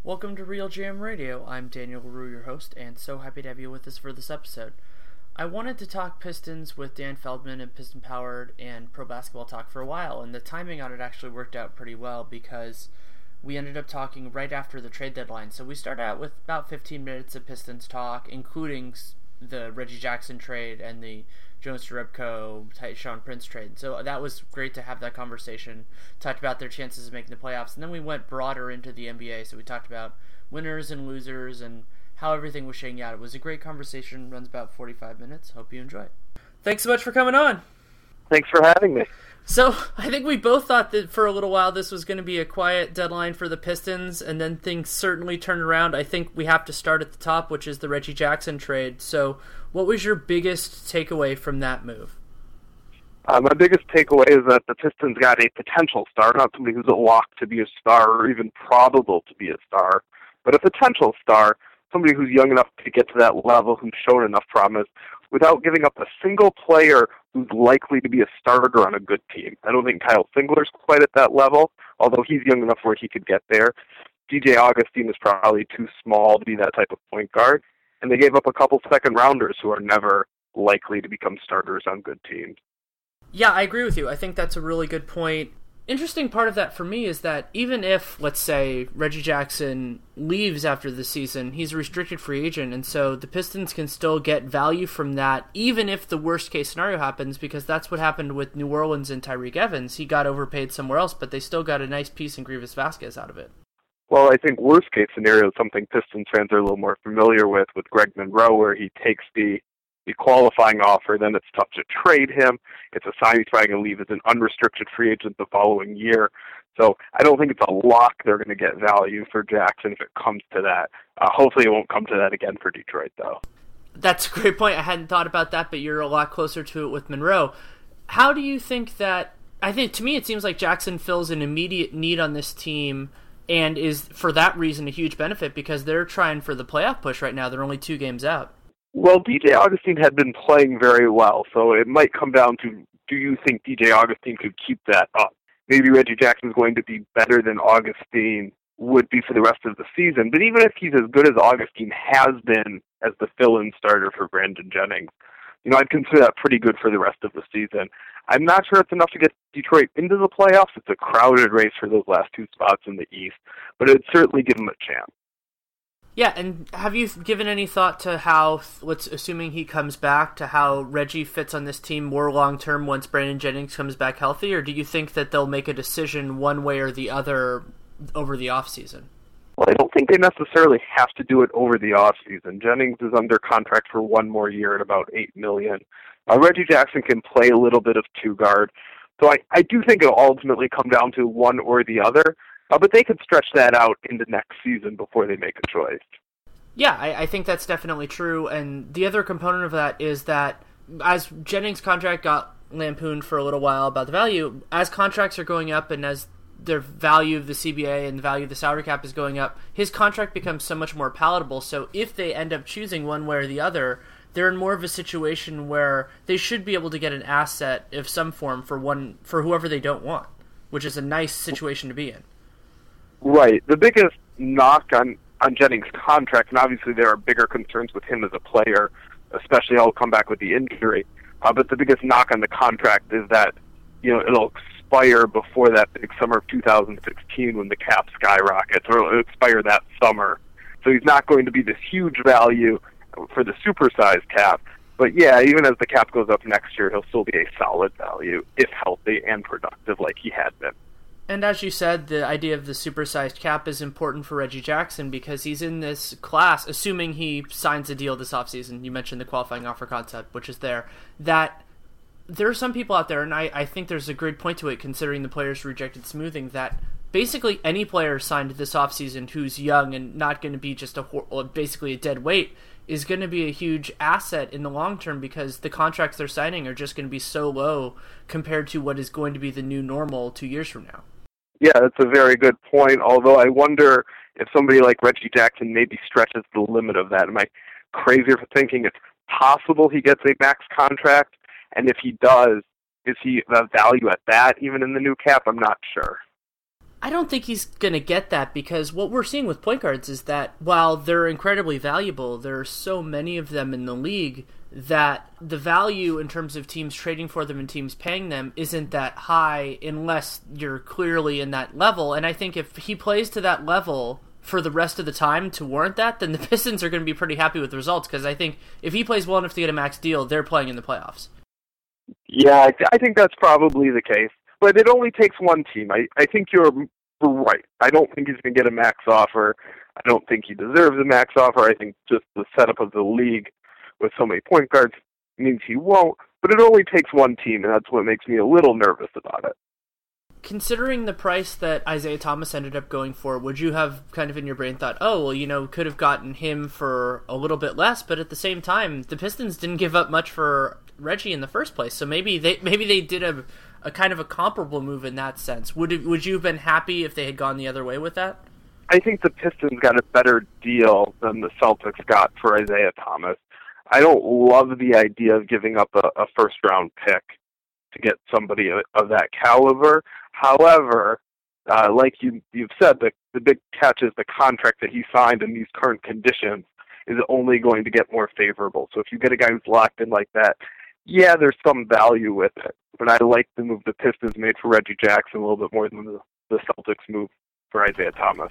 Welcome to Real Jam Radio. I'm Daniel LaRue, your host, and so happy to have you with us for this episode. I wanted to talk Pistons with Dan Feldman and Piston Powered and Pro Basketball Talk for a while, and the timing on it actually worked out pretty well because we ended up talking right after the trade deadline. So we started out with about 15 minutes of Pistons talk, including the Reggie Jackson trade and the Jonas Jerebko, Tyshawn Prince trade. So that was great to have that conversation, talked about their chances of making the playoffs, and then we went broader into the NBA. So we talked about winners and losers and how everything was shaking out. It was a great conversation, runs about 45 minutes. Hope you enjoy it. Thanks so much for coming on. Thanks for having me. So I think we both thought that for a little while this was going to be a quiet deadline for the Pistons, and then things certainly turned around. I think we have to start at the top, which is the Reggie Jackson trade. So what was your biggest takeaway from that move? My biggest takeaway is that the Pistons got a potential star, not somebody who's a lock to be a star or even probable to be a star, but a potential star, somebody who's young enough to get to that level, who's shown enough promise, without giving up a single player who's likely to be a starter on a good team. I don't think Kyle Singler's quite at that level, although he's young enough where he could get there. DJ Augustine is probably too small to be that type of point guard, and they gave up a couple second-rounders who are never likely to become starters on good teams. Yeah, I agree with you. I think that's a really good point. Interesting part of that for me is that even if, let's say, Reggie Jackson leaves after the season, he's a restricted free agent, and so the Pistons can still get value from that, even if the worst-case scenario happens, because that's what happened with New Orleans and Tyreke Evans. He got overpaid somewhere else, but they still got a nice piece in Grievous Vasquez out of it. Well, I think worst-case scenario is something Pistons fans are a little more familiar with Greg Monroe, where he takes the qualifying offer, then it's tough to trade him. It's a sign he's probably going to leave as an unrestricted free agent the following year. So I don't think it's a lock they're going to get value for Jackson if it comes to that. Hopefully it won't come to that again for Detroit, though. That's a great point. I hadn't thought about that, but you're a lot closer to it with Monroe. How do you think that... I think, to me, it seems like Jackson fills an immediate need on this team and is, for that reason, a huge benefit because they're trying for the playoff push right now. They're only 2 games out. Well, DJ Augustine had been playing very well, so it might come down to, do you think DJ Augustine could keep that up? Maybe Reggie Jackson's going to be better than Augustine would be for the rest of the season, but even if he's as good as Augustine has been as the fill-in starter for Brandon Jennings, I'd consider that pretty good for the rest of the season. I'm not sure it's enough to get Detroit into the playoffs. It's a crowded race for those last 2 spots in the East, but it'd certainly give them a chance. Yeah, and have you given any thought to how, assuming he comes back, to how Reggie fits on this team more long-term once Brandon Jennings comes back healthy, or do you think that they'll make a decision one way or the other over the offseason? Well, I don't think they necessarily have to do it over the offseason. Jennings is under contract for 1 more year at about $8 million. Reggie Jackson can play a little bit of 2-guard, so I do think it'll ultimately come down to one or the other. But they could stretch that out into next season before they make a choice. Yeah, I think that's definitely true. And the other component of that is that as Jennings' contract got lampooned for a little while about the value, as contracts are going up and as the value of the CBA and the value of the salary cap is going up, his contract becomes so much more palatable. So if they end up choosing one way or the other, they're in more of a situation where they should be able to get an asset of some form for whoever they don't want, which is a nice situation to be in. Right. The biggest knock on Jennings' contract, and obviously there are bigger concerns with him as a player, especially I'll come back with the injury, but the biggest knock on the contract is that it'll expire before that big summer of 2016 when the cap skyrockets, or it'll expire that summer. So he's not going to be this huge value for the supersized cap. But yeah, even as the cap goes up next year, he'll still be a solid value if healthy and productive like he had been. And as you said, the idea of the supersized cap is important for Reggie Jackson because he's in this class, assuming he signs a deal this offseason. You mentioned the qualifying offer concept, which is there, that there are some people out there, and I think there's a great point to it considering the players who rejected smoothing, that basically any player signed this offseason who's young and not going to be just basically a dead weight is going to be a huge asset in the long term because the contracts they're signing are just going to be so low compared to what is going to be the new normal 2 years from now. Yeah, that's a very good point, although I wonder if somebody like Reggie Jackson maybe stretches the limit of that. Am I crazy for thinking it's possible he gets a max contract? And if he does, is he the value at that even in the new cap? I'm not sure. I don't think he's going to get that, because what we're seeing with point guards is that while they're incredibly valuable, there are so many of them in the league that the value in terms of teams trading for them and teams paying them isn't that high unless you're clearly in that level. And I think if he plays to that level for the rest of the time to warrant that, then the Pistons are going to be pretty happy with the results, because I think if he plays well enough to get a max deal, they're playing in the playoffs. Yeah, I think that's probably the case. But it only takes one team. I think you're right. I don't think he's going to get a max offer. I don't think he deserves a max offer. I think just the setup of the league with so many point guards means he won't. But it only takes one team, and that's what makes me a little nervous about it. Considering the price that Isaiah Thomas ended up going for, would you have kind of in your brain thought, oh, well, could have gotten him for a little bit less, but at the same time, the Pistons didn't give up much for Reggie in the first place, so maybe they did a kind of a comparable move in that sense. Would you have been happy if they had gone the other way with that? I think the Pistons got a better deal than the Celtics got for Isaiah Thomas. I don't love the idea of giving up a first-round pick to get somebody of that caliber. However, like you've said, the big catch is the contract that he signed in these current conditions is only going to get more favorable. So if you get a guy who's locked in like that, yeah, there's some value with it. But I like the move the Pistons made for Reggie Jackson a little bit more than the Celtics move for Isaiah Thomas.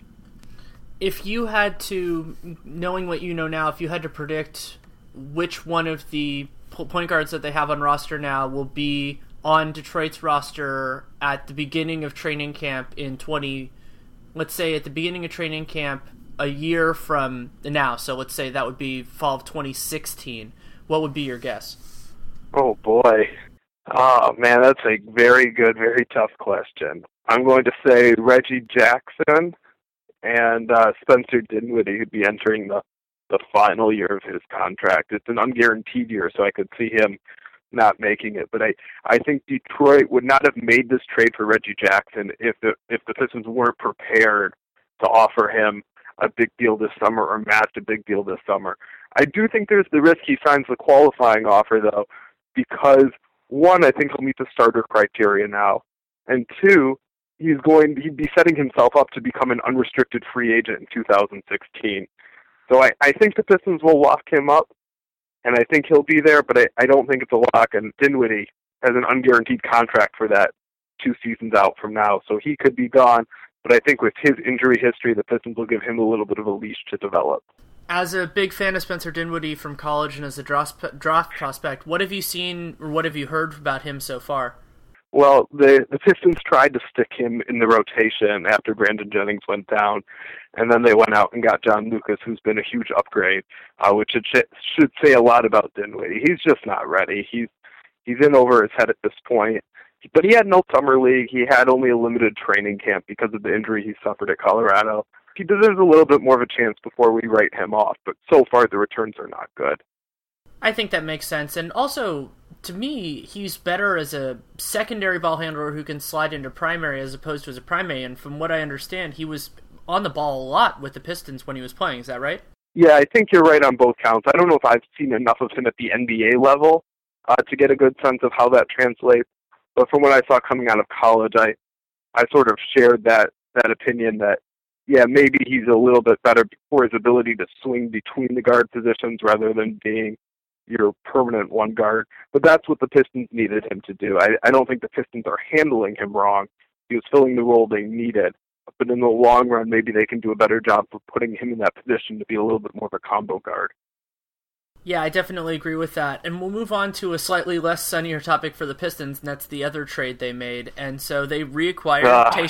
If you had to, knowing what you know now, if you had to predict which one of the point guards that they have on roster now will be on Detroit's roster at the beginning of training camp let's say at the beginning of training camp a year from now, so let's say that would be fall of 2016, what would be your guess? Oh boy. Oh man, that's a very good, very tough question. I'm going to say Reggie Jackson and Spencer Dinwiddie, who'd be entering the final year of his contract. It's an unguaranteed year, so I could see him not making it. But I think Detroit would not have made this trade for Reggie Jackson if the Pistons weren't prepared to offer him a big deal this summer or match a big deal this summer. I do think there's the risk he signs the qualifying offer, though, because, one, I think he'll meet the starter criteria now, and two, he'd be setting himself up to become an unrestricted free agent in 2016. So I think the Pistons will lock him up, and I think he'll be there, but I don't think it's a lock, and Dinwiddie has an unguaranteed contract for that 2 seasons out from now, so he could be gone, but I think with his injury history, the Pistons will give him a little bit of a leash to develop. As a big fan of Spencer Dinwiddie from college and as a draft prospect, what have you seen or what have you heard about him so far? Well, the Pistons tried to stick him in the rotation after Brandon Jennings went down, and then they went out and got John Lucas, who's been a huge upgrade, which should say a lot about Dinwiddie. He's just not ready. He's in over his head at this point. But he had no summer league. He had only a limited training camp because of the injury he suffered at Colorado. He deserves a little bit more of a chance before we write him off, but so far the returns are not good. I think that makes sense, and also, to me, he's better as a secondary ball handler who can slide into primary as opposed to as a primary, and from what I understand, he was on the ball a lot with the Pistons when he was playing, is that right? Yeah, I think you're right on both counts. I don't know if I've seen enough of him at the NBA level to get a good sense of how that translates, but from what I saw coming out of college, I sort of shared that opinion that, yeah, maybe he's a little bit better for his ability to swing between the guard positions rather than being your permanent one guard. But that's what the Pistons needed him to do. I don't think the Pistons are handling him wrong. He was filling the role they needed. But in the long run, maybe they can do a better job of putting him in that position to be a little bit more of a combo guard. Yeah, I definitely agree with that. And we'll move on to a slightly less sunnier topic for the Pistons, and that's the other trade they made. And so they reacquired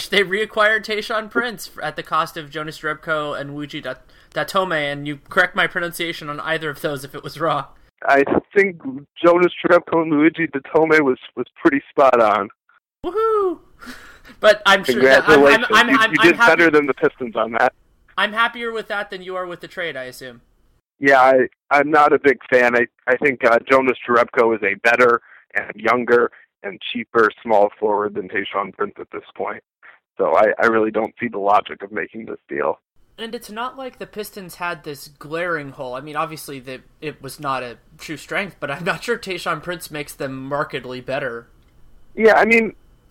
Tayshaun Prince at the cost of Jonas Jerebko and Luigi Datome, and you correct my pronunciation on either of those if it was wrong. I think Jonas Jerebko and Luigi Datome was pretty spot on. Woohoo! But I'm sure congratulations. You did happy, better than the Pistons on that. I'm happier with that than you are with the trade, I assume. Yeah, I'm not a big fan. I think Jonas Jerebko is a better and younger and cheaper small forward than Tayshaun Prince at this point. So I really don't see the logic of making this deal. And it's not like the Pistons had this glaring hole. I mean, obviously it was not a true strength, but I'm not sure Tayshaun Prince makes them markedly better. Yeah, I mean,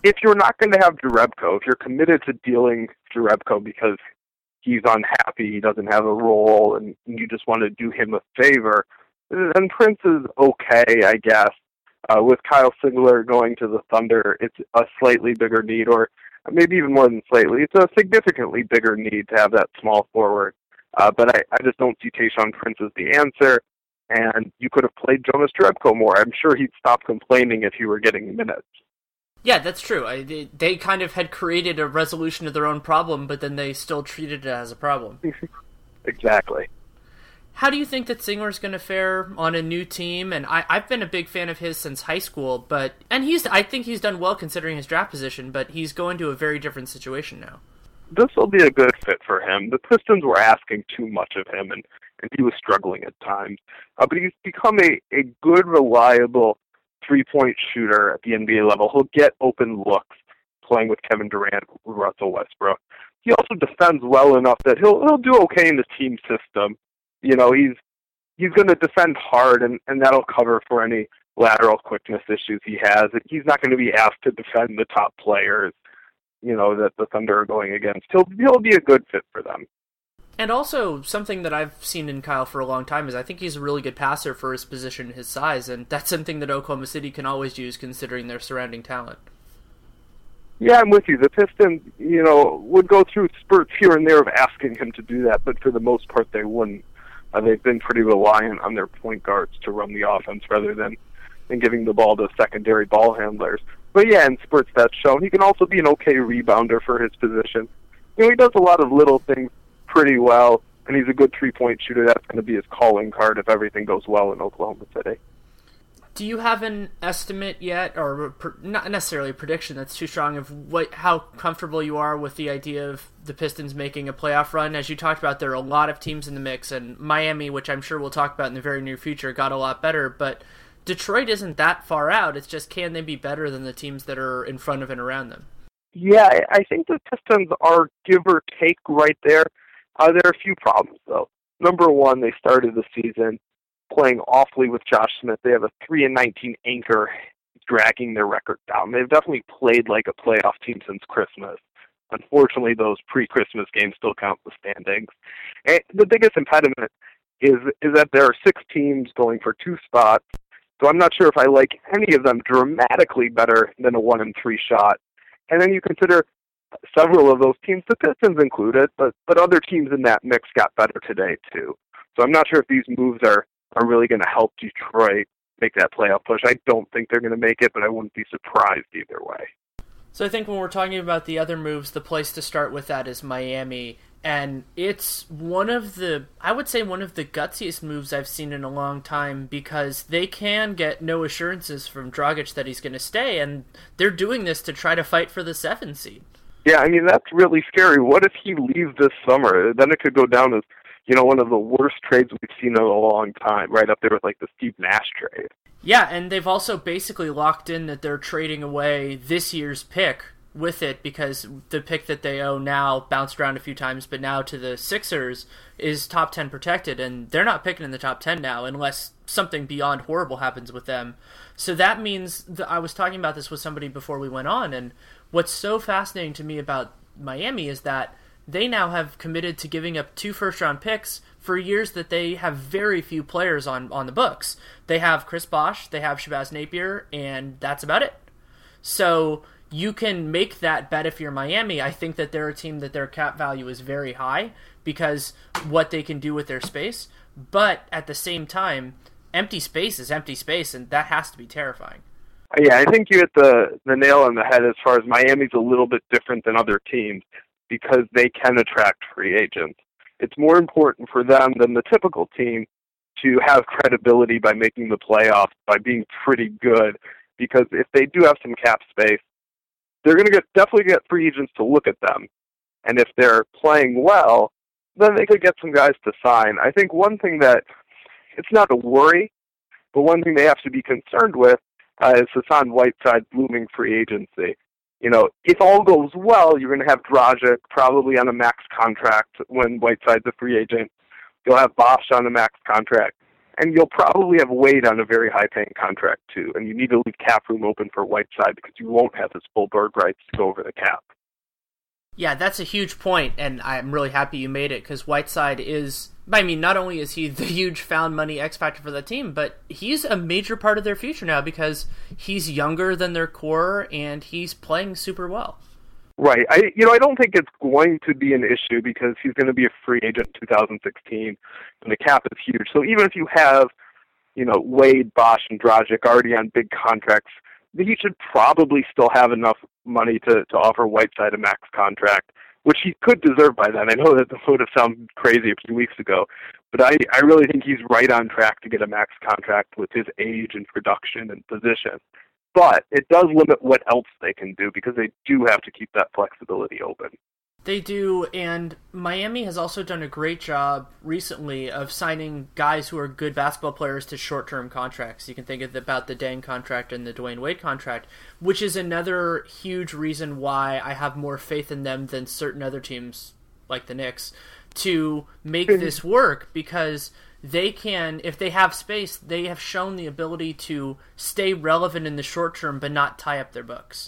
if you're not going to have Jerebko, if you're committed to dealing Jerebko because he's unhappy, he doesn't have a role, and you just want to do him a favor, then Prince is okay, I guess. With Kyle Sigler going to the Thunder, it's a slightly bigger need, or maybe even more than slightly. It's a significantly bigger need to have that small forward. But I just don't see Tayshaun Prince as the answer, and you could have played Jonas Jerebko more. I'm sure he'd stop complaining if he were getting minutes. Yeah, that's true. They kind of had created a resolution of their own problem, but then they still treated it as a problem. Exactly. How do you think that Sigler's going to fare on a new team? And I've been a big fan of his since high school, I think he's done well considering his draft position, but he's going to a very different situation now. This will be a good fit for him. The Pistons were asking too much of him, and he was struggling at times. But he's become a good, reliable three-point shooter at the NBA level. He'll get open looks playing with Kevin Durant, Russell Westbrook. He also defends well enough that he'll do okay in the team system. You know, he's going to defend hard, and that'll cover for any lateral quickness issues he has. He's not going to be asked to defend the top players, you know, that the Thunder are going against. He'll be a good fit for them. And also, something that I've seen in Kyle for a long time is I think he's a really good passer for his position and his size, and that's something that Oklahoma City can always use considering their surrounding talent. Yeah, I'm with you. The Pistons, you know, would go through spurts here and there of asking him to do that, but for the most part they wouldn't. They've been pretty reliant on their point guards to run the offense rather than giving the ball to secondary ball handlers. But yeah, in spurts that's shown. He can also be an okay rebounder for his position. You know, he does a lot of little things pretty well, and he's a good three-point shooter. That's going to be his calling card if everything goes well in Oklahoma City. Do you have an estimate yet, or not necessarily a prediction that's too strong, of how comfortable you are with the idea of the Pistons making a playoff run? As you talked about, there are a lot of teams in the mix, and Miami, which I'm sure we'll talk about in the very near future, got a lot better, but Detroit isn't that far out. It's just, can they be better than the teams that are in front of and around them? Yeah, I think the Pistons are give or take right there. There are a few problems, though. Number one, they started the season playing awfully with Josh Smith. They have a 3-19 anchor dragging their record down. They've definitely played like a playoff team since Christmas. Unfortunately, those pre-Christmas games still count the standings. And the biggest impediment is that there are 6 teams going for 2 spots, so I'm not sure if I like any of them dramatically better than a 1-3 shot. And then you consider several of those teams, the Pistons included, but other teams in that mix got better today too. So I'm not sure if these moves are really going to help Detroit make that playoff push. I don't think they're going to make it, but I wouldn't be surprised either way. So I think when we're talking about the other moves, the place to start with that is Miami. And it's one of the gutsiest moves I've seen in a long time, because they can get no assurances from Dragic that he's going to stay, and they're doing this to try to fight for the 7th seed. Yeah, I mean, that's really scary. What if he leaves this summer? Then it could go down as, you know, one of the worst trades we've seen in a long time, right up there with, like, the Steve Nash trade. Yeah, and they've also basically locked in that they're trading away this year's pick with it, because the pick that they own now bounced around a few times, but now to the Sixers is top 10 protected, and they're not picking in the top 10 now unless something beyond horrible happens with them. So that means that I was talking about this with somebody before we went on, and what's so fascinating to me about Miami is that they now have committed to giving up 2 first-round picks for years that they have very few players on the books. They have Chris Bosh, they have Shabazz Napier, and that's about it. So you can make that bet if you're Miami. I think that they're a team that their cap value is very high because what they can do with their space. But at the same time, empty space is empty space, and that has to be terrifying. Yeah, I think you hit the nail on the head as far as Miami's a little bit different than other teams because they can attract free agents. It's more important for them than the typical team to have credibility by making the playoffs, by being pretty good, because if they do have some cap space, they're going to definitely get free agents to look at them. And if they're playing well, then they could get some guys to sign. I think one thing that, it's not a worry, but one thing they have to be concerned with is Hassan Whiteside's looming free agency. You know, if all goes well, you're going to have Dragic probably on a max contract when Whiteside's a free agent. You'll have Bosh on a max contract. And you'll probably have Wade on a very high-paying contract, too. And you need to leave cap room open for Whiteside because you won't have his full bird rights to go over the cap. Yeah, that's a huge point, and I'm really happy you made it, because Whiteside is, I mean, not only is he the huge found money X factor for the team, but he's a major part of their future now because he's younger than their core, and he's playing super well. Right. I don't think it's going to be an issue because he's going to be a free agent in 2016, and the cap is huge. So even if you have, Wade, Bosch, and Dragic already on big contracts, he should probably still have enough money to offer Whiteside a max contract, which he could deserve by then. I know that would have sounded crazy a few weeks ago, but I really think he's right on track to get a max contract with his age and production and position. But it does limit what else they can do because they do have to keep that flexibility open. They do, and Miami has also done a great job recently of signing guys who are good basketball players to short-term contracts. You can think about the Deng contract and the Dwayne Wade contract, which is another huge reason why I have more faith in them than certain other teams, like the Knicks, to make this work, because they can, if they have space, they have shown the ability to stay relevant in the short term but not tie up their books.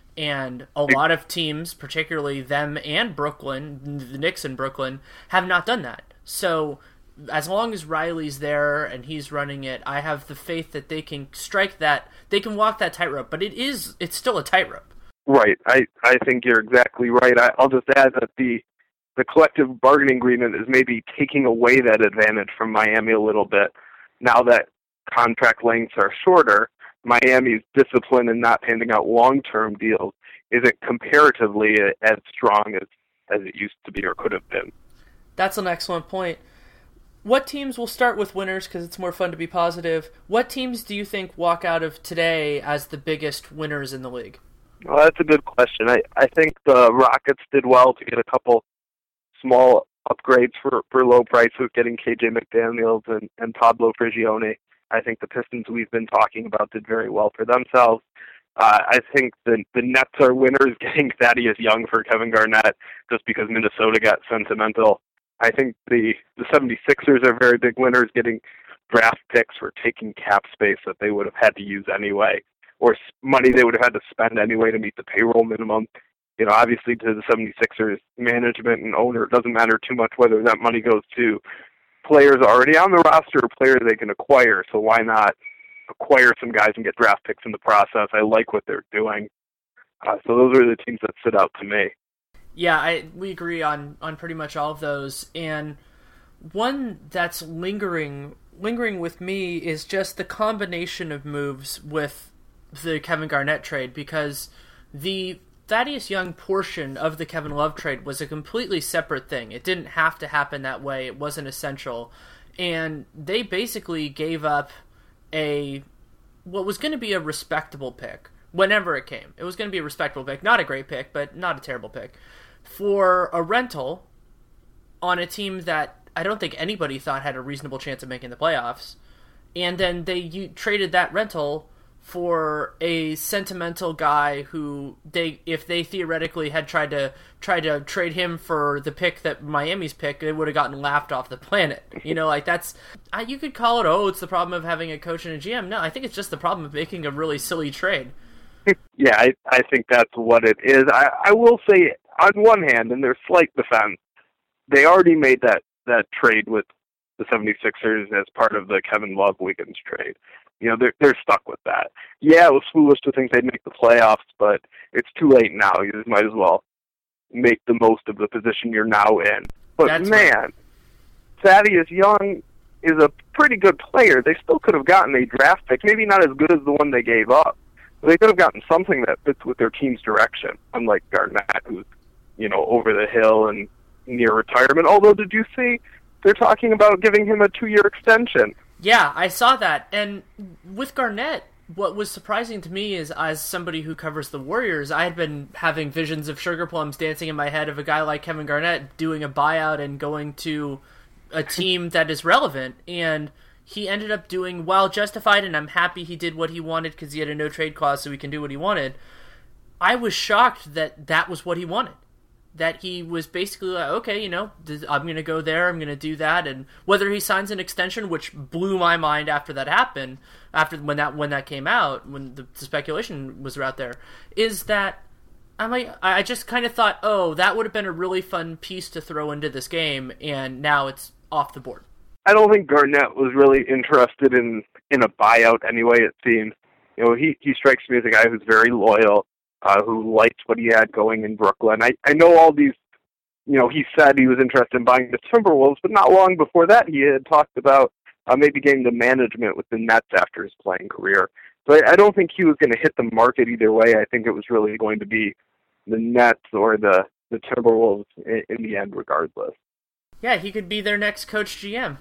And a lot of teams, particularly them and Brooklyn, the Knicks in Brooklyn, have not done that. So as long as Riley's there and he's running it, I have the faith that they can strike that, they can walk that tightrope, but it's still a tightrope. Right. I think you're exactly right. I'll just add that the collective bargaining agreement is maybe taking away that advantage from Miami a little bit. Now that contract lengths are shorter, Miami's discipline in not handing out long-term deals isn't comparatively as strong as it used to be or could have been. That's an excellent point. What teams, will start with winners because it's more fun to be positive. What teams do you think walk out of today as the biggest winners in the league? Well, that's a good question. I think the Rockets did well to get a couple small upgrades for low prices, getting KJ McDaniels and Pablo Prigioni. I think the Pistons we've been talking about did very well for themselves. I think the Nets are winners getting Thaddeus Young for Kevin Garnett just because Minnesota got sentimental. I think the 76ers are very big winners getting draft picks for taking cap space that they would have had to use anyway, or money they would have had to spend anyway to meet the payroll minimum. Obviously to the 76ers management and owner, it doesn't matter too much whether that money goes to players already on the roster or players they can acquire, so why not acquire some guys and get draft picks in the process? I like what they're doing. So those are the teams that stood out to me. Yeah, we agree on pretty much all of those, and one that's lingering with me is just the combination of moves with the Kevin Garnett trade, because the Thaddeus Young portion of the Kevin Love trade was a completely separate thing. It didn't have to happen that way. It wasn't essential. And they basically gave up what was going to be a respectable pick whenever it came. It was going to be a respectable pick. Not a great pick, but not a terrible pick. For a rental on a team that I don't think anybody thought had a reasonable chance of making the playoffs. And then they traded that rental for a sentimental guy who if they theoretically had tried to trade him for the pick that Miami's pick, they would have gotten laughed off the planet. That's, you could call it, it's the problem of having a coach and a GM. No, I think it's just the problem of making a really silly trade. Yeah, I think that's what it is. I will say, on one hand, in their slight defense, they already made that trade with the 76ers as part of the Kevin Love Wiggins trade. They're stuck with that. Yeah, it was foolish to think they'd make the playoffs, but it's too late now. You just might as well make the most of the position you're now in. But That's man, right. Thaddeus Young is a pretty good player. They still could have gotten a draft pick, maybe not as good as the one they gave up, but they could have gotten something that fits with their team's direction, unlike Garnett, who's, over the hill and near retirement. Although, did you see they're talking about giving him a 2-year extension? Yeah, I saw that. And with Garnett, what was surprising to me is, as somebody who covers the Warriors, I had been having visions of sugar plums dancing in my head of a guy like Kevin Garnett doing a buyout and going to a team that is relevant. And he ended up doing well justified, and I'm happy he did what he wanted because he had a no-trade clause so he can do what he wanted. I was shocked that was what he wanted. that he was basically like, okay, I'm going to go there, I'm going to do that, and whether he signs an extension, which blew my mind after that happened, when that came out, when the speculation was out there, is that I just kind of thought, oh, that would have been a really fun piece to throw into this game, and now it's off the board. I don't think Garnett was really interested in a buyout anyway, it seems. He strikes me as a guy who's very loyal, who liked what he had going in Brooklyn. I know all these, he said he was interested in buying the Timberwolves, but not long before that he had talked about maybe getting the management with the Nets after his playing career. So I don't think he was going to hit the market either way. I think it was really going to be the Nets or the Timberwolves in the end regardless. Yeah, he could be their next coach GM.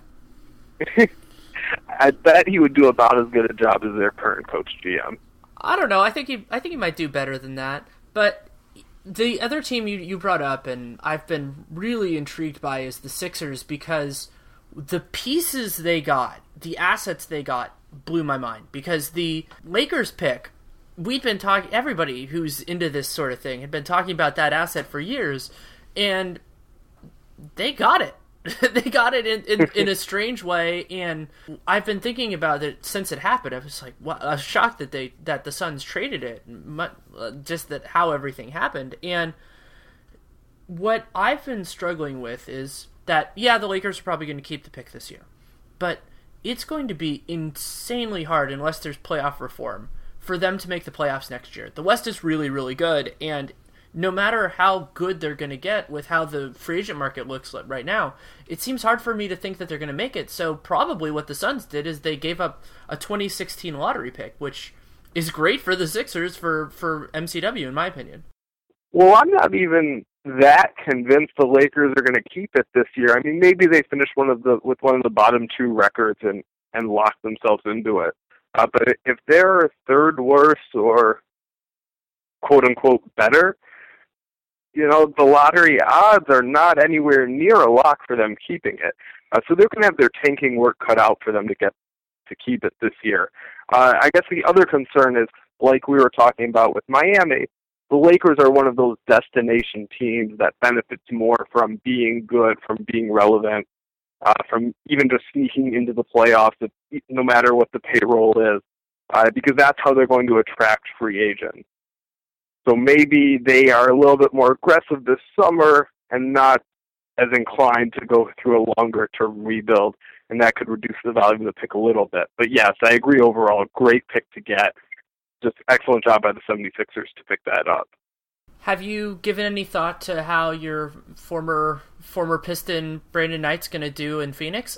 I bet he would do about as good a job as their current coach GM. I don't know. I think he might do better than that. But the other team you brought up, and I've been really intrigued by, is the Sixers, because the pieces they got, the assets they got, blew my mind. Because the Lakers pick, we'd been talking, everybody who's into this sort of thing had been talking about that asset for years, and they got it. They got it in a strange way, and I've been thinking about it since it happened. I was like, wow, I was shocked that the Suns traded it, just that how everything happened. And what I've been struggling with is that, yeah, the Lakers are probably going to keep the pick this year, but it's going to be insanely hard, unless there's playoff reform, for them to make the playoffs next year. The West is really, really good, and no matter how good they're going to get with how the free agent market looks like right now, it seems hard for me to think that they're going to make it. So probably what the Suns did is they gave up a 2016 lottery pick, which is great for the Sixers for MCW, in my opinion. Well, I'm not even that convinced the Lakers are going to keep it this year. I mean, maybe they finish with one of the bottom two records and lock themselves into it. But if they're third worst or quote-unquote better, the lottery odds are not anywhere near a lock for them keeping it. So they're going to have their tanking work cut out for them to keep it this year. I guess the other concern is, like we were talking about with Miami, the Lakers are one of those destination teams that benefits more from being good, from being relevant, from even just sneaking into the playoffs, no matter what the payroll is, because that's how they're going to attract free agents. So maybe they are a little bit more aggressive this summer and not as inclined to go through a longer-term rebuild, and that could reduce the value of the pick a little bit. But yes, I agree overall, great pick to get. Just excellent job by the 76ers to pick that up. Have you given any thought to how your former Piston Brandon Knight's going to do in Phoenix?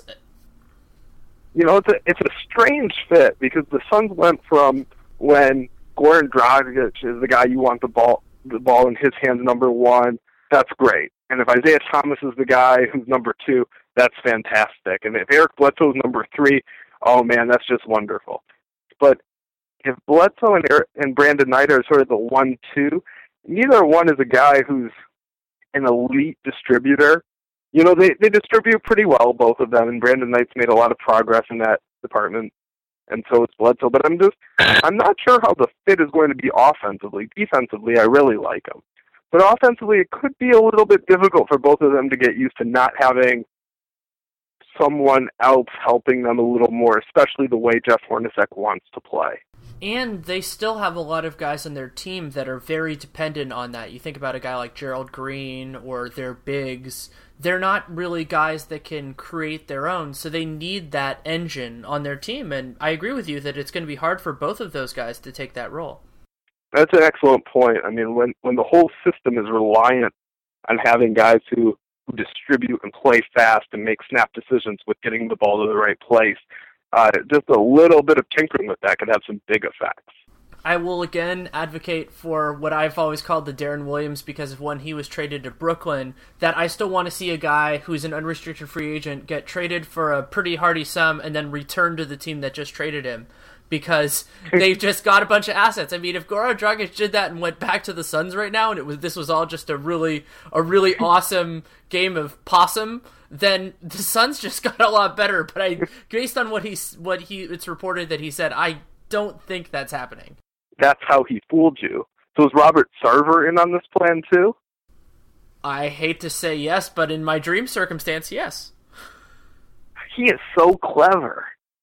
It's a strange fit, because the Suns went from when Goran Dragic is the guy you want the ball in his hands, number one, that's great. And if Isaiah Thomas is the guy who's number two, that's fantastic. And if Eric Bledsoe's number three, oh man, that's just wonderful. But if Bledsoe and Brandon Knight are sort of the 1-2, neither one is a guy who's an elite distributor. They distribute pretty well, both of them, and Brandon Knight's made a lot of progress in that department, and so is Bledsoe. But I'm not sure how the fit is going to be offensively. Defensively, I really like him. But offensively, it could be a little bit difficult for both of them to get used to not having someone else helping them a little more, especially the way Jeff Hornacek wants to play. And they still have a lot of guys on their team that are very dependent on that. You think about a guy like Gerald Green or their bigs. They're not really guys that can create their own, so they need that engine on their team. And I agree with you that it's going to be hard for both of those guys to take that role. That's an excellent point. I mean, when the whole system is reliant on having guys who distribute and play fast and make snap decisions with getting the ball to the right place, just a little bit of tinkering with that could have some big effects. I will again advocate for what I've always called the Darren Williams, because of when he was traded to Brooklyn, that I still want to see a guy who's an unrestricted free agent get traded for a pretty hearty sum and then return to the team that just traded him, because they've just got a bunch of assets. I mean, if Goran Dragic did that and went back to the Suns right now, and this was all just a really awesome game of possum, then the Suns just got a lot better. But based on it's reported that he said, I don't think that's happening. That's how he fooled you. So is Robert Sarver in on this plan too? I hate to say yes, but in my dream circumstance, yes. He is so clever.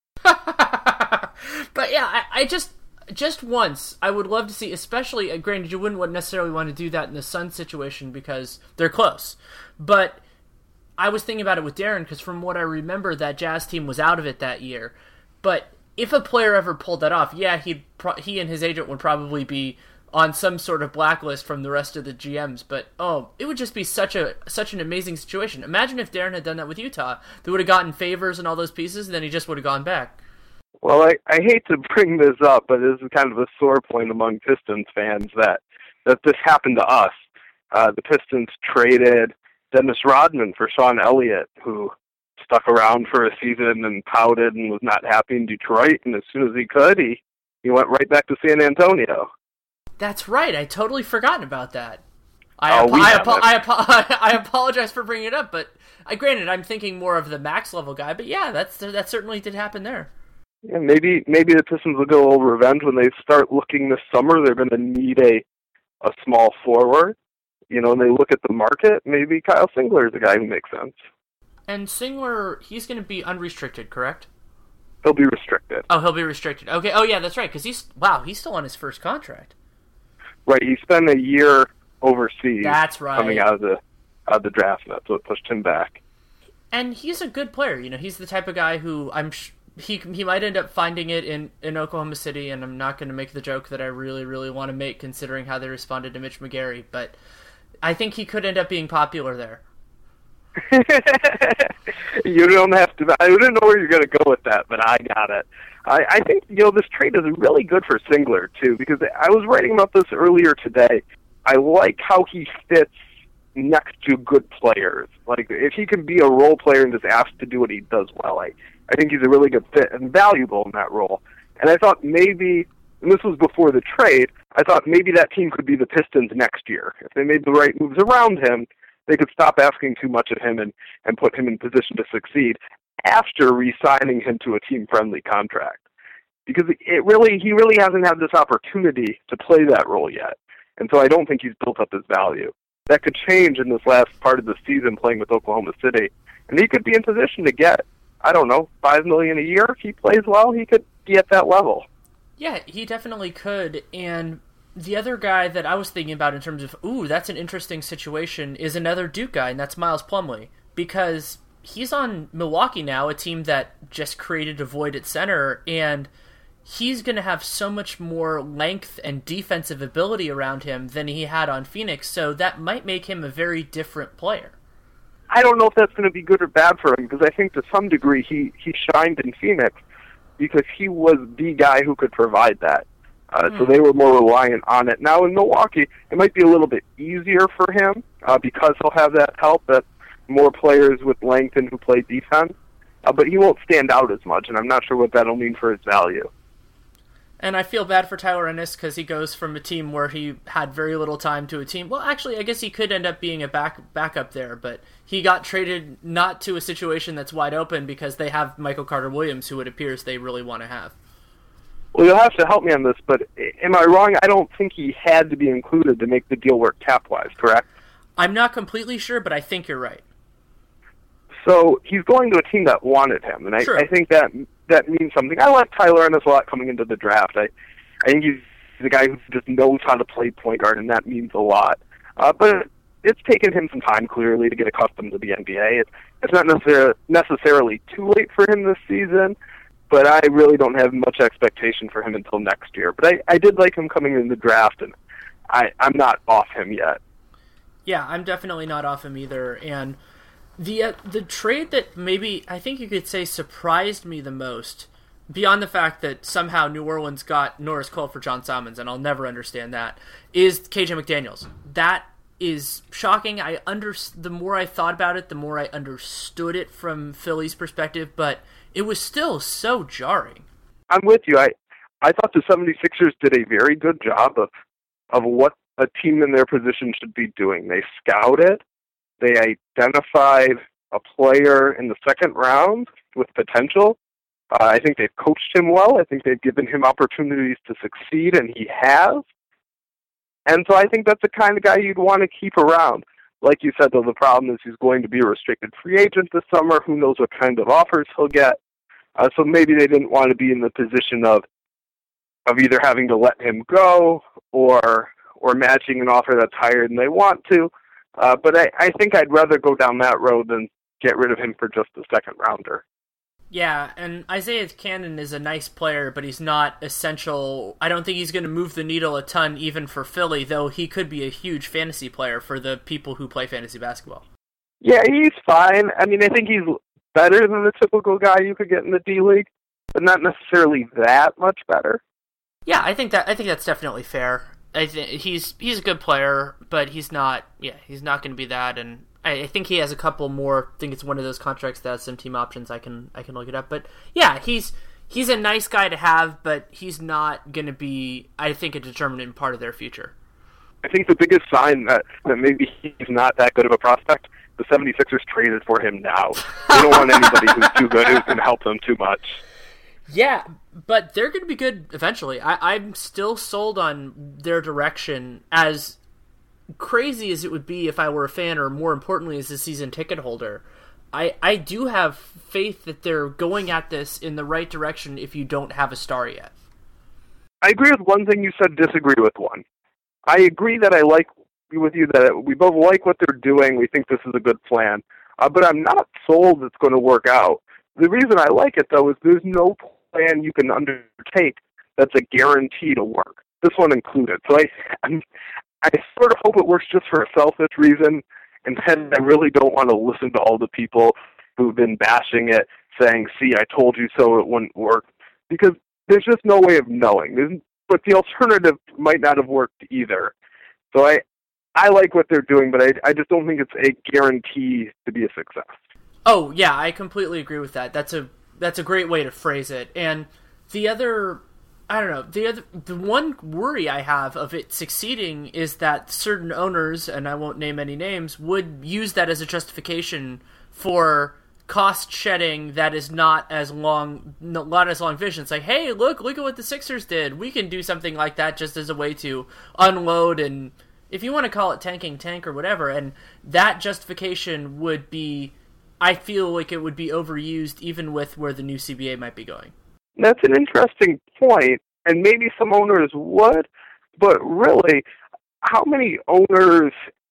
But yeah, I just once, I would love to see, especially, granted, you wouldn't necessarily want to do that in the Suns situation because they're close. But I was thinking about it with Darren because from what I remember, that Jazz team was out of it that year. But if a player ever pulled that off, yeah, he and his agent would probably be on some sort of blacklist from the rest of the GMs. But, it would just be such an amazing situation. Imagine if Darren had done that with Utah. They would have gotten favors and all those pieces, and then he just would have gone back. Well, I hate to bring this up, but this is kind of a sore point among Pistons fans that this happened to us. The Pistons traded Dennis Rodman for Sean Elliott, who stuck around for a season and pouted and was not happy in Detroit, and as soon as he could, he went right back to San Antonio. That's right. I totally forgotten about that. I apologize for bringing it up, but granted, I'm thinking more of the max level guy. But yeah, that certainly did happen there. Yeah, maybe the Pistons will go over revenge when they start looking this summer. They're going to need a small forward, and they look at the market. Maybe Kyle Singler is a guy who makes sense. And Singler, he's going to be unrestricted, correct? He'll be restricted. Oh, he'll be restricted. Okay. Oh, yeah, that's right. Because he's still on his first contract. Right. He spent a year overseas. That's right. Coming out of the draft, and that's what pushed him back. And he's a good player. He's the type of guy who he might end up finding it in Oklahoma City, and I'm not going to make the joke that I really, really want to make considering how they responded to Mitch McGary, but I think he could end up being popular there. You don't have to. I didn't know where you're going to go with that, but I got it. I think this trade is really good for Singler too, because I was writing about this earlier today. I like how he fits next to good players. Like if he can be a role player and just asked to do what he does well, I think he's a really good fit and valuable in that role. And I thought maybe, and this was before the trade, I thought maybe that team could be the Pistons next year. If they made the right moves around him, they could stop asking too much of him and put him in position to succeed after re-signing him to a team-friendly contract. Because he really hasn't had this opportunity to play that role yet. And so I don't think he's built up his value. That could change in this last part of the season playing with Oklahoma City. And he could be in position to get, I don't know, $5 million a year. If he plays well, he could be at that level. Yeah, he definitely could. And the other guy that I was thinking about in terms of, that's an interesting situation, is another Duke guy, and that's Miles Plumlee. Because he's on Milwaukee now, a team that just created a void at center, and he's going to have so much more length and defensive ability around him than he had on Phoenix, so that might make him a very different player. I don't know if that's going to be good or bad for him, because I think to some degree he shined in Phoenix because he was the guy who could provide that. So they were more reliant on it. Now in Milwaukee, it might be a little bit easier for him because he'll have that help, that more players with length and who play defense. But he won't stand out as much, and I'm not sure what that'll mean for his value. And I feel bad for Tyler Ennis because he goes from a team where he had very little time to a team. Well, actually, I guess he could end up being a backup there, but he got traded not to a situation that's wide open because they have Michael Carter-Williams, who it appears they really want to have. Well, you'll have to help me on this, but am I wrong? I don't think he had to be included to make the deal work cap-wise, correct? I'm not completely sure, but I think you're right. So he's going to a team that wanted him, and I think that means something. I like Tyler Ennis a lot coming into the draft. I think he's a guy who just knows how to play point guard, and that means a lot. But it's taken him some time, clearly, to get accustomed to the NBA. It's not necessarily too late for him this season, but I really don't have much expectation for him until next year. But I did like him coming in the draft, and I'm not off him yet. Yeah, I'm definitely not off him either, and the trade that maybe I think you could say surprised me the most, beyond the fact that somehow New Orleans got Norris Cole for John Salmons, and I'll never understand that, is KJ McDaniels. That is shocking. The more I thought about it, the more I understood it from Philly's perspective, but it was still so jarring. I'm with you. I thought the 76ers did a very good job of what a team in their position should be doing. They scouted. They identified a player in the second round with potential. I think they've coached him well. I think they've given him opportunities to succeed, and he has. And so I think that's the kind of guy you'd want to keep around. Like you said, though, the problem is he's going to be a restricted free agent this summer. Who knows what kind of offers he'll get. So maybe they didn't want to be in the position of either having to let him go or matching an offer that's higher than they want to. But I think I'd rather go down that road than get rid of him for just a second rounder. Yeah, and Isaiah Cannon is a nice player, but he's not essential. I don't think he's going to move the needle a ton even for Philly, though he could be a huge fantasy player for the people who play fantasy basketball. Yeah, he's fine. I mean, I think he's better than the typical guy you could get in the D-League, but not necessarily that much better. Yeah, I think that's definitely fair. I think he's a good player, but he's not going to be that, and I think he has a couple more. I think it's one of those contracts that has some team options. I can look it up, but yeah, he's a nice guy to have, but he's not going to be, I think, a determinant part of their future. I think the biggest sign that maybe he's not that good of a prospect, the 76ers traded for him now. They don't want anybody who's too good who can help them too much. Yeah, but they're going to be good eventually. I'm still sold on their direction, as crazy as it would be if I were a fan, or more importantly as a season ticket holder. I do have faith that they're going at this in the right direction if you don't have a star yet. I agree with one thing you said, disagree with one. I agree that I like with you that we both like what they're doing. We think this is a good plan. But I'm not sold it's going to work out. The reason I like it, though, is there's no plan you can undertake that's a guarantee to work. This one included. So I sort of hope it works just for a selfish reason, and then I really don't want to listen to all the people who've been bashing it, saying, see, I told you so, it wouldn't work, because there's just no way of knowing. But the alternative might not have worked either. So I like what they're doing, but I just don't think it's a guarantee to be a success. Oh, yeah, I completely agree with that. That's a great way to phrase it. And the other, I don't know, the one worry I have of it succeeding is that certain owners, and I won't name any names, would use that as a justification for cost shedding that is not as long vision. It's like, hey, look at what the Sixers did. We can do something like that just as a way to unload, and if you want to call it tank or whatever, and that justification would be, I feel like it would be overused even with where the new CBA might be going. That's an interesting point, and maybe some owners would, but really, how many owners,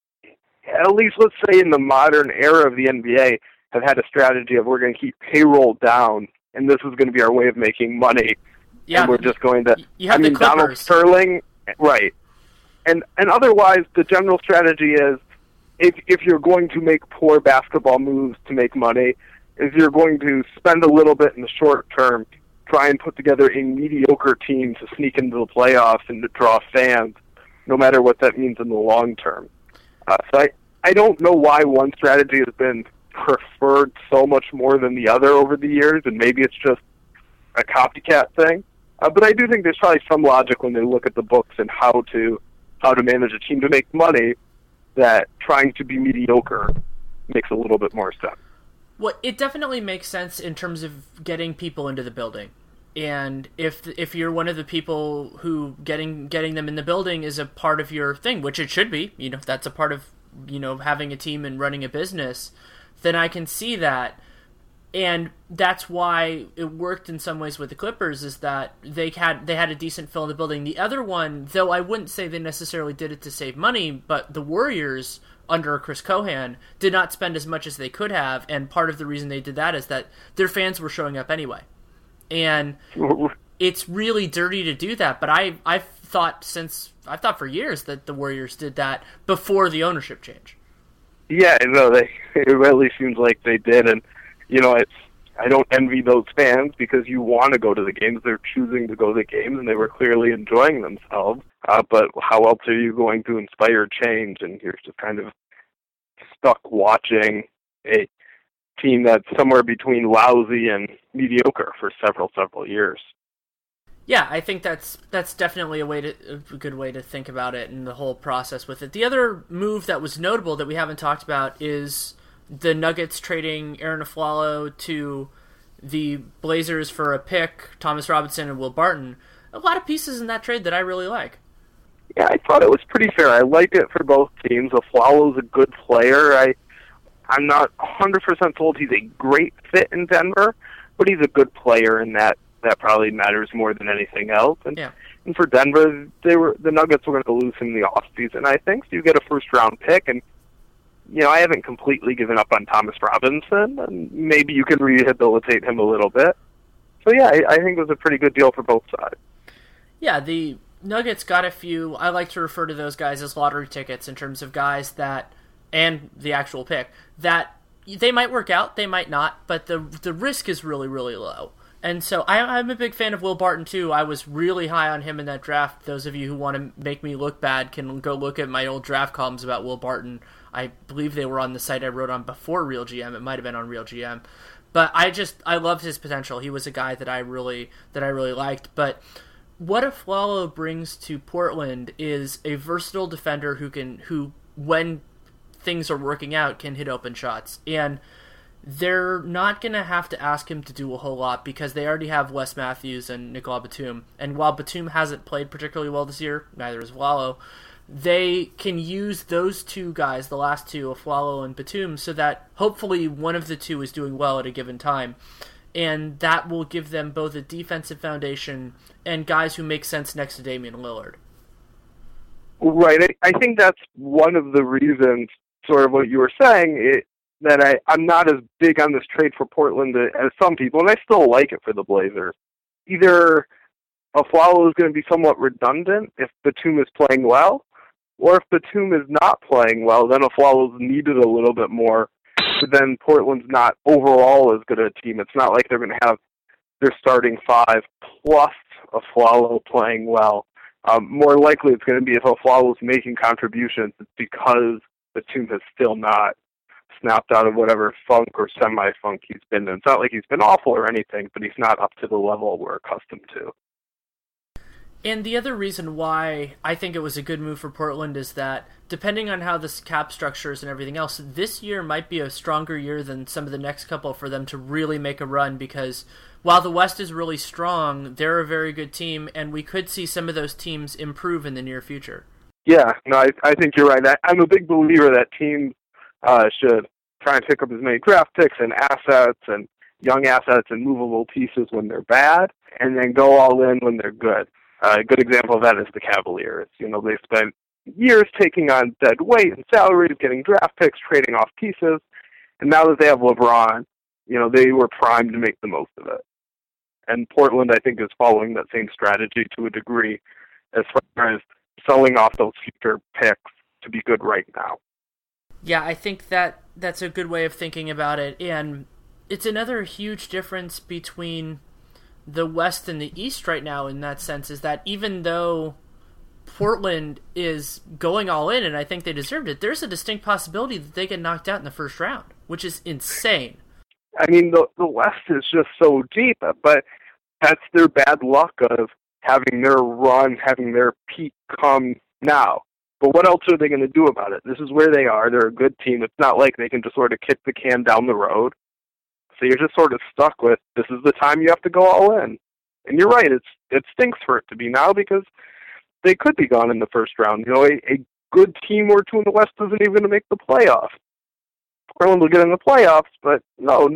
at least let's say in the modern era of the NBA, have had a strategy of we're going to keep payroll down, and this is going to be our way of making money, and we're just going to... You have the Clippers. Donald Sterling, right. And otherwise, the general strategy is, if you're going to make poor basketball moves to make money, is you're going to spend a little bit in the short term, try and put together a mediocre team to sneak into the playoffs and to draw fans, no matter what that means in the long term. So I don't know why one strategy has been preferred so much more than the other over the years, and maybe it's just a copycat thing. But I do think there's probably some logic when they look at the books and how to manage a team to make money, that trying to be mediocre makes a little bit more sense. Well, it definitely makes sense in terms of getting people into the building. And if you're one of the people who getting them in the building is a part of your thing, which it should be, if that's a part of, having a team and running a business, then I can see that. And that's why it worked in some ways with the Clippers, is that they had a decent fill in the building. The other one, though I wouldn't say they necessarily did it to save money, but the Warriors under Chris Cohan did not spend as much as they could have, and part of the reason they did that is that their fans were showing up anyway. And it's really dirty to do that, but I've thought for years that the Warriors did that before the ownership change. Yeah, no, it really seems like they did, and I don't envy those fans because you want to go to the games. They're choosing to go to the games, and they were clearly enjoying themselves. But how else are you going to inspire change? And you're just kind of stuck watching a team that's somewhere between lousy and mediocre for several years. Yeah, I think that's definitely a good way to think about it and the whole process with it. The other move that was notable that we haven't talked about is the Nuggets trading Aaron Aflalo to the Blazers for a pick, Thomas Robinson and Will Barton. A lot of pieces in that trade that I really like. Yeah, I thought it was pretty fair. I liked it for both teams. Afflalo's a good player. I'm not 100% sold he's a great fit in Denver, but he's a good player, and that probably matters more than anything else. And, Yeah. and for Denver, the Nuggets were going to lose him in the offseason, I think. So you get a first-round pick, and I haven't completely given up on Thomas Robinson, and maybe you can rehabilitate him a little bit. So, yeah, I think it was a pretty good deal for both sides. Yeah, the Nuggets got a few, I like to refer to those guys as lottery tickets in terms of guys that, and the actual pick, that they might work out, they might not, but the risk is really, really low. And so I'm a big fan of Will Barton, too. I was really high on him in that draft. Those of you who want to make me look bad can go look at my old draft columns about Will Barton. I believe they were on the site I wrote on before Real GM. It might have been on Real GM. But I loved his potential. He was a guy that I really liked. But what Afflalo brings to Portland is a versatile defender who when things are working out, can hit open shots. And they're not going to have to ask him to do a whole lot because they already have Wes Matthews and Nicolas Batum. And while Batum hasn't played particularly well this year, neither has Afflalo, they can use those two guys, the last two, Afflalo and Batum, so that hopefully one of the two is doing well at a given time. And that will give them both a defensive foundation and guys who make sense next to Damian Lillard. Right. I think that's one of the reasons, sort of what you were saying, that I'm not as big on this trade for Portland as some people, and I still like it for the Blazers. Either Afflalo is going to be somewhat redundant if Batum is playing well, or if Batum is not playing well, then Afflalo's needed a little bit more, but then Portland's not overall as good a team. It's not like they're going to have their starting five plus Afflalo playing well. More likely it's going to be if Afflalo's making contributions, it's because Batum has still not snapped out of whatever funk or semi-funk he's been in. It's not like he's been awful or anything, but he's not up to the level we're accustomed to. And the other reason why I think it was a good move for Portland is that, depending on how this cap structures and everything else, this year might be a stronger year than some of the next couple for them to really make a run, because while the West is really strong, they're a very good team, and we could see some of those teams improve in the near future. Yeah, no, I think you're right. I'm a big believer that teams should try and pick up as many draft picks and assets and young assets and movable pieces when they're bad, and then go all in when they're good. A good example of that is the Cavaliers. They spent years taking on dead weight and salaries, getting draft picks, trading off pieces, and now that they have LeBron, they were primed to make the most of it. And Portland, I think, is following that same strategy to a degree as far as selling off those future picks to be good right now. Yeah, I think that's a good way of thinking about it, and it's another huge difference between the West and the East right now in that sense, is that even though Portland is going all in, and I think they deserved it, there's a distinct possibility that they get knocked out in the first round, which is insane. I mean, the West is just so deep, but that's their bad luck of having their run, having their peak come now. But what else are they going to do about it? This is where they are. They're a good team. It's not like they can just sort of kick the can down the road. So you're just sort of stuck with, this is the time you have to go all in. And you're right, it stinks for it to be now because they could be gone in the first round. A good team or two in the West isn't even going to make the playoffs. Portland will get in the playoffs, but no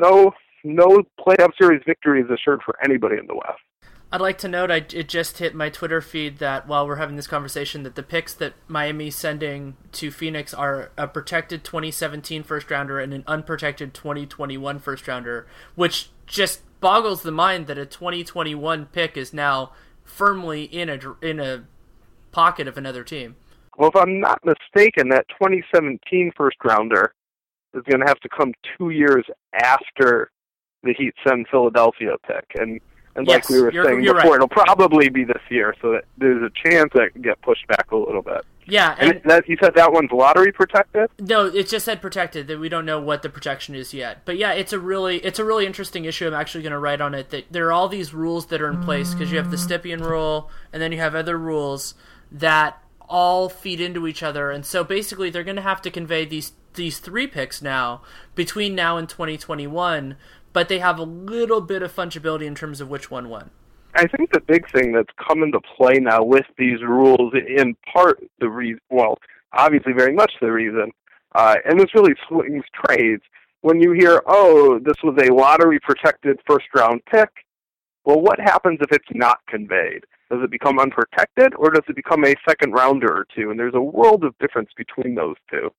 playoff series victory is assured for anybody in the West. I'd like to note, it just hit my Twitter feed that while we're having this conversation, that the picks that Miami's sending to Phoenix are a protected 2017 first-rounder and an unprotected 2021 first-rounder, which just boggles the mind that a 2021 pick is now firmly in a pocket of another team. Well, if I'm not mistaken, that 2017 first-rounder is going to have to come 2 years after the Heat send Philadelphia pick, and yes, like we were saying before, right. It'll probably be this year, so that there's a chance that it can get pushed back a little bit. Yeah, and you said that one's lottery protected? No, it just said protected, that we don't know what the protection is yet. But yeah, it's a really interesting issue. I'm actually going to write on it, that there are all these rules that are in place, because you have the Stepien rule, and then you have other rules that all feed into each other, and so basically they're going to have to convey these 3 picks now, between now and 2021, but they have a little bit of fungibility in terms of which one won. I think the big thing that's come into play now with these rules, in part the reason, well, obviously very much the reason, and this really swings trades. When you hear, oh, this was a lottery-protected first-round pick, well, what happens if it's not conveyed? Does it become unprotected, or does it become a second-rounder or two? And there's a world of difference between those two.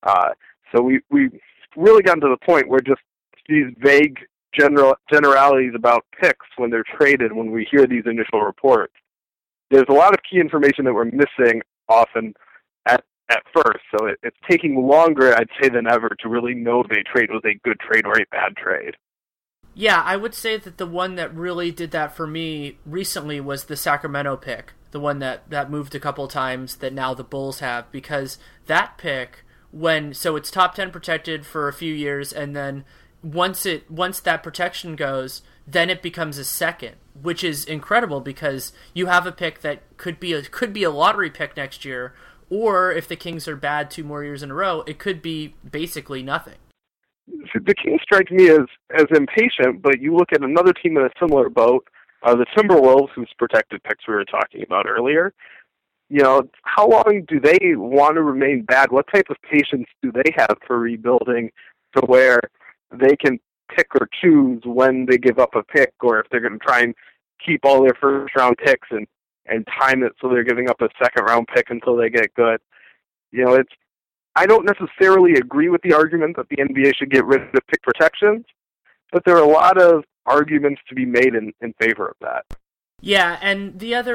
So we really gotten to the point where just these vague generalities about picks when they're traded, when we hear these initial reports, there's a lot of key information that we're missing often at first. So it's taking longer, I'd say, than ever to really know if a trade was a good trade or a bad trade. Yeah, I would say that the one that really did that for me recently was the Sacramento pick, the one that moved a couple times that now the Bulls have, because that pick, so it's top 10 protected for a few years, and then once that protection goes, then it becomes a second, which is incredible because you have a pick that could be a lottery pick next year, or if the Kings are bad 2 more years in a row, it could be basically nothing. The Kings strike me as impatient, but you look at another team in a similar boat, the Timberwolves, whose protected picks we were talking about earlier. You know, how long do they want to remain bad? What type of patience do they have for rebuilding to where they can pick or choose when they give up a pick, or if they're going to try and keep all their first-round picks and time it so they're giving up a second-round pick until they get good? You know, I don't necessarily agree with the argument that the NBA should get rid of pick protections, but there are a lot of arguments to be made in favor of that. Yeah, and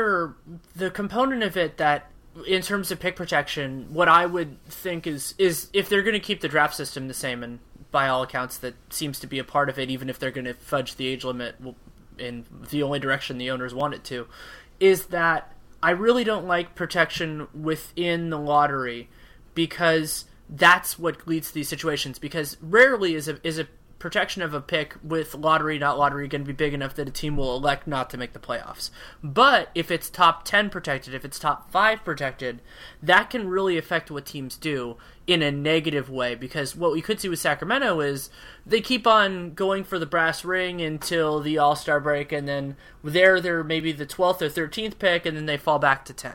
the component of it that, in terms of pick protection, what I would think is if they're going to keep the draft system the same, and by all accounts that seems to be a part of it, even if they're going to fudge the age limit in the only direction the owners want it to, is that I really don't like protection within the lottery, because that's what leads to these situations. Because rarely is a protection of a pick with lottery, not lottery, going to be big enough that a team will elect not to make the playoffs. But if it's top 10 protected, if it's top 5 protected, that can really affect what teams do in a negative way. Because what we could see with Sacramento is they keep on going for the brass ring until the All-Star break, and then they're maybe the 12th or 13th pick, and then they fall back to 10.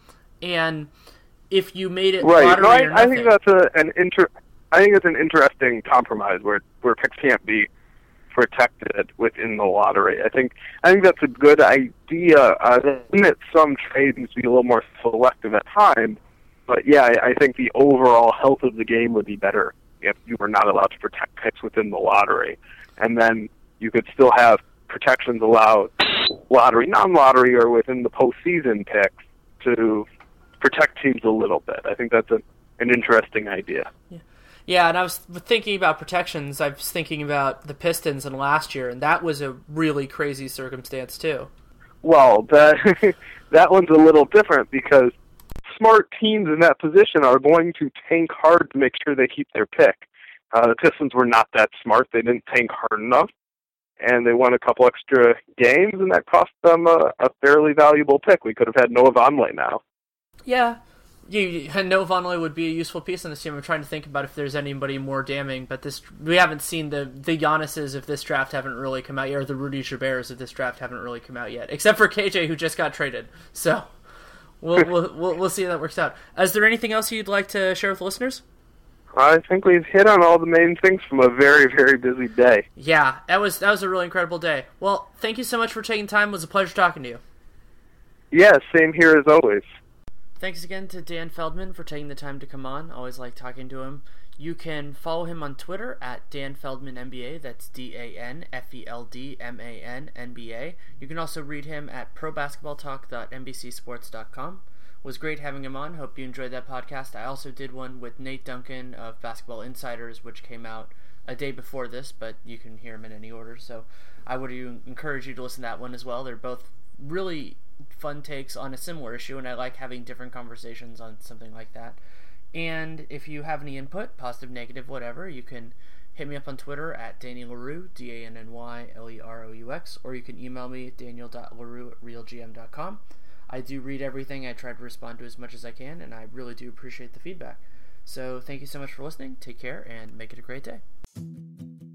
And if you made it right, lottery or nothing, I think that's I think it's an interesting compromise where picks can't be protected within the lottery. I think that's a good idea. Limit some trades to be a little more selective at times, but yeah, I think the overall health of the game would be better if you were not allowed to protect picks within the lottery, and then you could still have protections allowed lottery, non-lottery, or within the postseason picks to protect teams a little bit. I think that's an interesting idea. Yeah, and I was thinking about protections. I was thinking about the Pistons in last year, and that was a really crazy circumstance too. Well, that one's a little different because smart teams in that position are going to tank hard to make sure they keep their pick. The Pistons were not that smart. They didn't tank hard enough, and they won a couple extra games, and that cost them a fairly valuable pick. We could have had Noah Vonleh now. Yeah. Noah Vonleh would be a useful piece on this team. I'm trying to think about if there's anybody more damning, but we haven't seen the Giannis's of this draft haven't really come out yet, or the Rudy Gobert's of this draft haven't really come out yet, except for KJ, who just got traded. So we'll see how that works out. Is there anything else you'd like to share with listeners? I think we've hit on all the main things from a very, very busy day. Yeah, that was a really incredible day. Well, thank you so much for taking time. It was a pleasure talking to you. Yeah, same here as always. Thanks again to Dan Feldman for taking the time to come on. Always like talking to him. You can follow him on Twitter at Dan Feldman NBA. That's DanFeldman NBA. You can also read him at probasketballtalk.nbcsports.com. It was great having him on. Hope you enjoyed that podcast. I also did one with Nate Duncan of Basketball Insiders, which came out a day before this, but you can hear them in any order. So I would encourage you to listen to that one as well. They're both really fun takes on a similar issue, and I like having different conversations on something like that. And if you have any input, positive, negative, whatever, you can hit me up on Twitter at Danny Leroux, DannyLeroux, or you can email me at daniel.leroux@realgm.com. I do read everything. I try to respond to as much as I can, and I really do appreciate the feedback. So thank you so much for listening. Take care, and make it a great day.